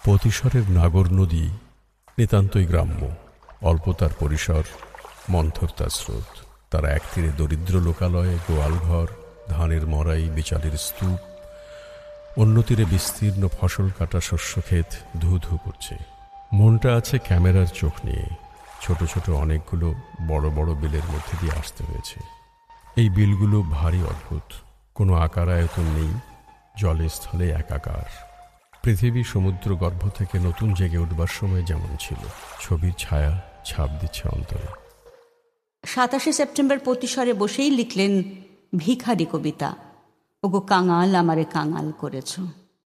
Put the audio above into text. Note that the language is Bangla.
পতিশ্বরের নাগর নদী নিতান্তই গ্রাম্য, অল্প তার পরিসর, মন্থর তার স্রোত। তার এক তীরে দরিদ্র লোকালয়ে, গোয়ালঘর, ধানের মরাই, বিচালের স্তূপ, অন্য তীরে বিস্তীর্ণ ফসল কাটা শস্যক্ষেত ধু ধু করছে। মনটা আছে ক্যামেরার চোখ নিয়ে। ছোট ছোট অনেকগুলো বড় বড় বিলের মধ্যে দিয়ে আসতে হয়েছে। এই বিলগুলো ভারী অদ্ভুত, কোনো আকার আয়তন নেই, জলে স্থলে একাকার। পৃথিবী সমুদ্র গর্ভ থেকে নতুন জেগে উঠবার সময় যেমন ছিল, ছবির ছায়া ছাপ দিচ্ছে অন্তরে। 27 সেপ্টেম্বর পতিশ্বরে বসেই লিখলেন ভিখারি কবিতা। ওগো কাঙাল, আমারে কাঙাল করেছ।